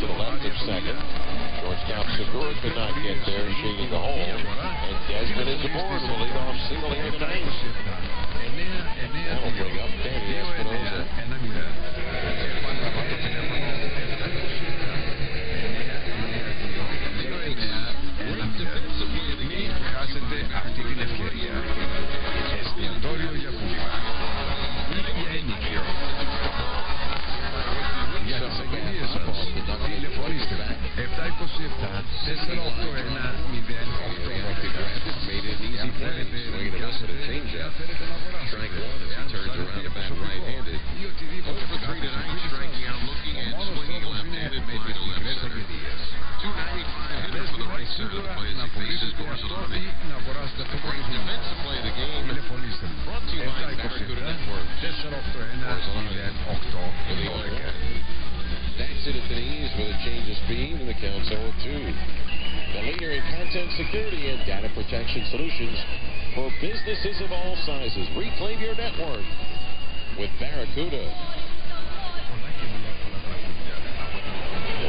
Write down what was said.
to the left of second. Shortstop Segura could not get there, shading the hole. And Desmond is aboard with a leadoff single here tonight. That'll bring up Danny Espinosa. That's it at the knees with a change of speed, and the count's 0-2. The leader in content security and data protection solutions for businesses of all sizes. Reclaim your network with Barracuda.